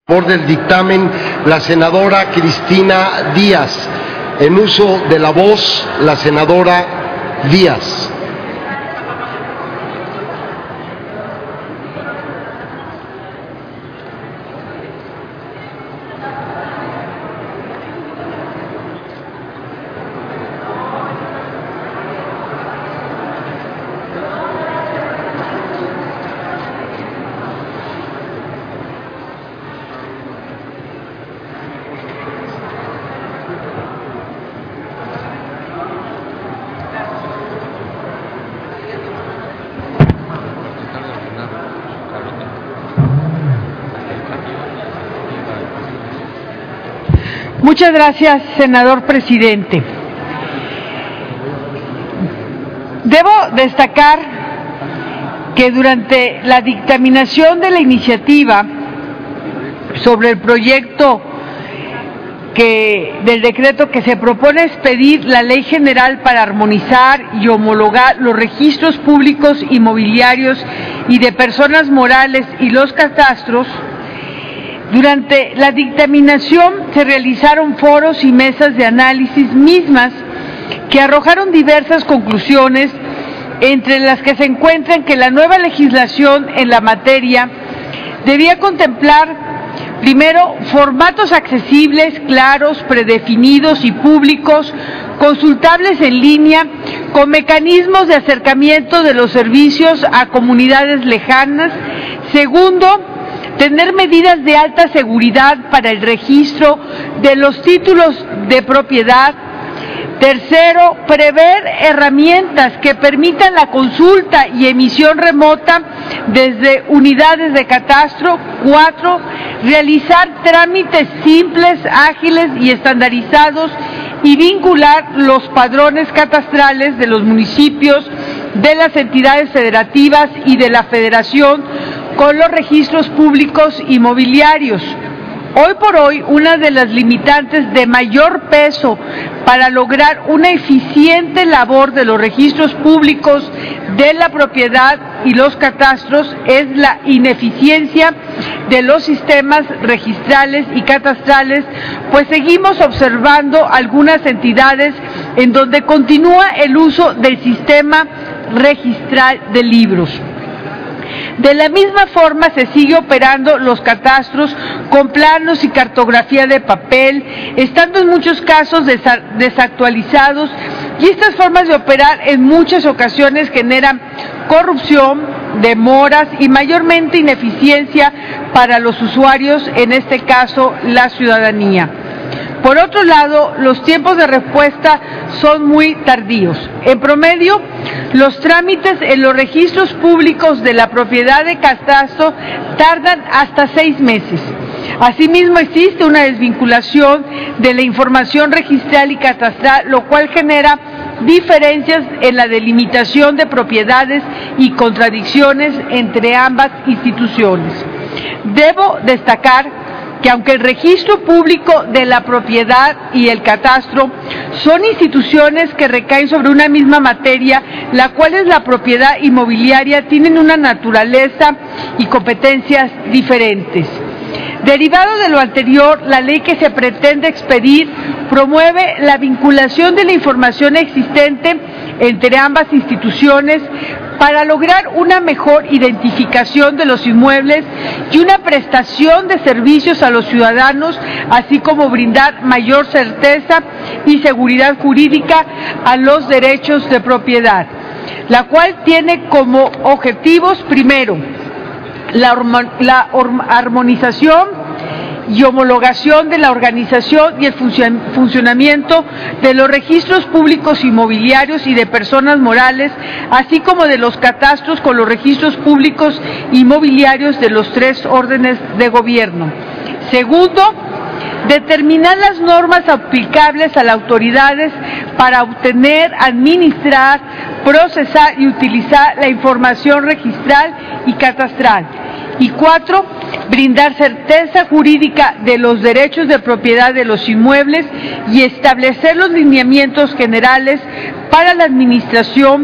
Por del dictamen, la senadora Cristina Díaz. En uso de la voz, la senadora Díaz. Muchas gracias, senador presidente. Debo destacar que durante la dictaminación de la iniciativa sobre el proyecto del decreto que se propone expedir la Ley General para armonizar y homologar los registros públicos inmobiliarios y de personas morales y los catastros, durante la dictaminación se realizaron foros y mesas de análisis mismas que arrojaron diversas conclusiones, entre las que se encuentran que la nueva legislación en la materia debía contemplar, primero, formatos accesibles, claros, predefinidos y públicos, consultables en línea, con mecanismos de acercamiento de los servicios a comunidades lejanas. Segundo, tener medidas de alta seguridad para el registro de los títulos de propiedad. Tercero, prever herramientas que permitan la consulta y emisión remota desde unidades de catastro. Cuatro, realizar trámites simples, ágiles y estandarizados y vincular los padrones catastrales de los municipios, de las entidades federativas y de la Federación con los registros públicos inmobiliarios. Hoy por hoy, una de las limitantes de mayor peso para lograr una eficiente labor de los registros públicos de la propiedad y los catastros es la ineficiencia de los sistemas registrales y catastrales, pues seguimos observando algunas entidades en donde continúa el uso del sistema registral de libros. De la misma forma se sigue operando los catastros con planos y cartografía de papel, estando en muchos casos desactualizados, y estas formas de operar en muchas ocasiones generan corrupción, demoras y mayormente ineficiencia para los usuarios, en este caso la ciudadanía. Por otro lado, los tiempos de respuesta son muy tardíos. En promedio, los trámites en los registros públicos de la propiedad de catastro tardan hasta 6 meses. Asimismo, existe una desvinculación de la información registral y catastral, lo cual genera diferencias en la delimitación de propiedades y contradicciones entre ambas instituciones. Debo destacar que aunque el registro público de la propiedad y el catastro son instituciones que recaen sobre una misma materia, la cual es la propiedad inmobiliaria, tienen una naturaleza y competencias diferentes. Derivado de lo anterior, la ley que se pretende expedir promueve la vinculación de la información existente entre ambas instituciones para lograr una mejor identificación de los inmuebles y una prestación de servicios a los ciudadanos, así como brindar mayor certeza y seguridad jurídica a los derechos de propiedad, la cual tiene como objetivos, primero, la armonización y homologación de la organización y el funcionamiento de los registros públicos inmobiliarios y de personas morales, así como de los catastros con los registros públicos inmobiliarios de los 3 órdenes de gobierno. Segundo, determinar las normas aplicables a las autoridades para obtener, administrar, procesar y utilizar la información registral y catastral. Y 4, brindar certeza jurídica de los derechos de propiedad de los inmuebles y establecer los lineamientos generales para la administración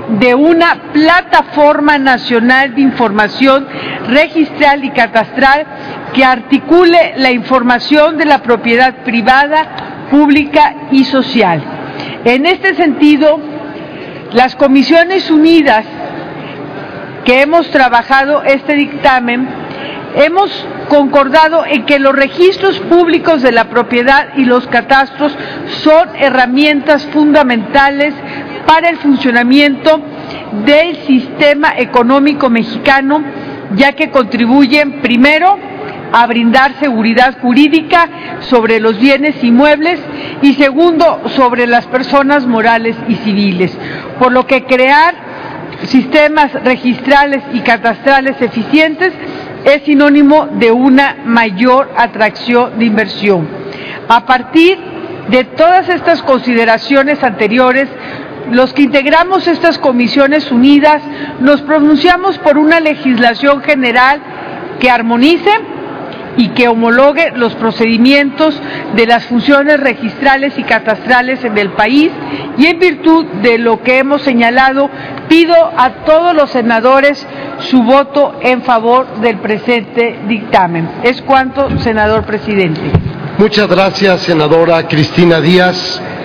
de una plataforma nacional de información registral y catastral que articule la información de la propiedad privada, pública y social. En este sentido, las Comisiones Unidas que hemos trabajado este dictamen, hemos concordado en que los registros públicos de la propiedad y los catastros son herramientas fundamentales para el funcionamiento del sistema económico mexicano, ya que contribuyen, primero, a brindar seguridad jurídica sobre los bienes inmuebles y segundo, sobre las personas morales y civiles, por lo que crear sistemas registrales y catastrales eficientes es sinónimo de una mayor atracción de inversión. A partir de todas estas consideraciones anteriores, los que integramos estas Comisiones Unidas nos pronunciamos por una legislación general que armonice y que homologue los procedimientos de las funciones registrales y catastrales en el país, y en virtud de lo que hemos señalado, pido a todos los senadores su voto en favor del presente dictamen. Es cuanto, senador presidente. Muchas gracias, senadora Cristina Díaz.